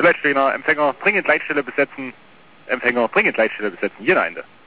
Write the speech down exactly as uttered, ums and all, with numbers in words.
Leitstehner, Empfänger, dringend Leitstelle besetzen, Empfänger, dringend Leitstelle besetzen, jeder Ende.